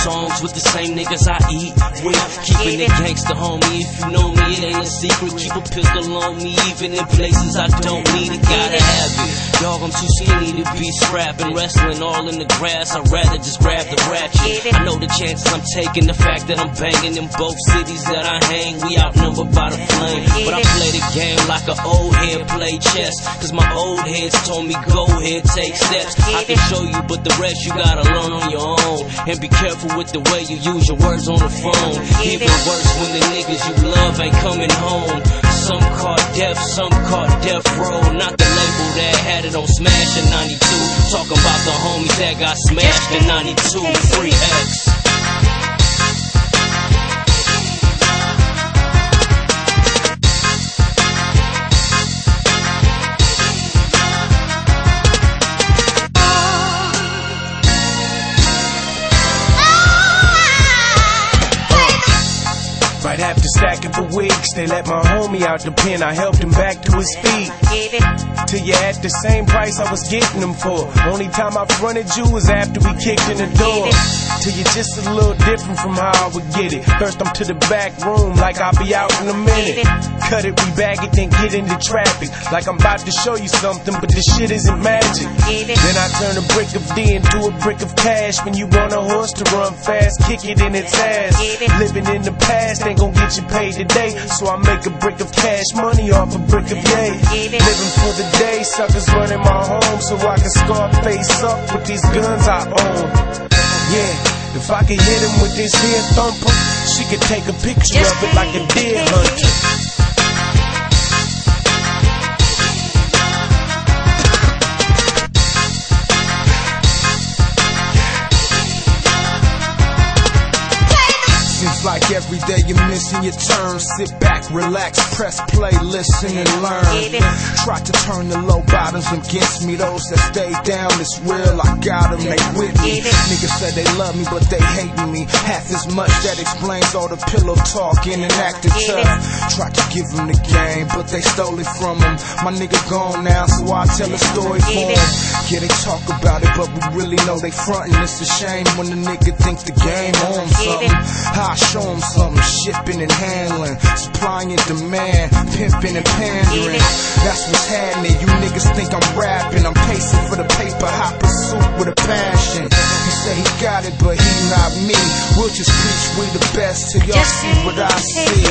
songs with the same niggas I eat with. Keeping it gangsta, homie. If you know me, it ain't a secret. Keep a pistol on me, even in places I don't need it. Gotta have it. Dog, I'm too skinny to be scrapping, wrestling all in the grass. I'd rather just grab the ratchet. I know the chances I'm taking, the fact that I'm banging in both cities that I hang. We outnumbered by the flame, but I play the game like an old head play chess. Cause my old heads told me go ahead, take steps. I can show you, but the rest you gotta learn on your own. And be careful with the way you use your words on the phone. Even worse when the niggas you love ain't coming home. Some caught death, some caught death row. Not the label that had it on Smash in 92. Talking about the homies that got smashed in 92. Free X. Right after stacking for weeks, they let my homie out the pen. I helped him back to his feet. Till you at the same price I was getting them for. Only time I fronted you was after we kicked in the door. Till you just a little different from how I would get it. First I'm to the back room like I'll be out in a minute. Cut it, rebag it, then get into traffic. Like I'm about to show you something, but this shit isn't magic. Then I turn a brick of D into a brick of cash. When you want a horse to run fast, kick it in its ass. Living in the past ain't gon' get you paid today. So I make a brick of cash money off a brick of yay. Living for the day, suckers running my home. So I can Scarface up with these guns I own. Yeah, if I could hit him with this here thumper, she could take a picture of it like a deer hunter. Like every day you're missing your turn. Sit back, relax, press play, listen and learn. Try to turn the low bottoms against me. Those that stay down, it's real, I got them, they with me. Niggas say they love me, but they hating me. Half as much, that explains all the pillow talking and acting tough. Tried to give them the game, but they stole it from them. My nigga gone now, so I tell a story for him. Yeah, they talk about it, but we really know they frontin'. It's a shame when the nigga think the game on something. How I show them something, shipping and handling, supplying and demand, pimping and pandering. That's what's happening. You niggas think I'm rapping, I'm pacing for the paper, hot pursuit with a passion. He say he got it, but he not me. We'll just preach we the best till y'all see what I see.